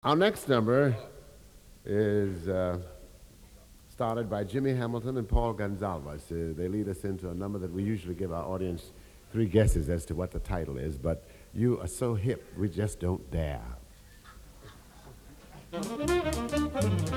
Our next number is started by Jimmy Hamilton and Paul Gonzalez. They lead us into a number that we usually give our audience three guesses as to what the title is, but you are so hip, we just don't dare.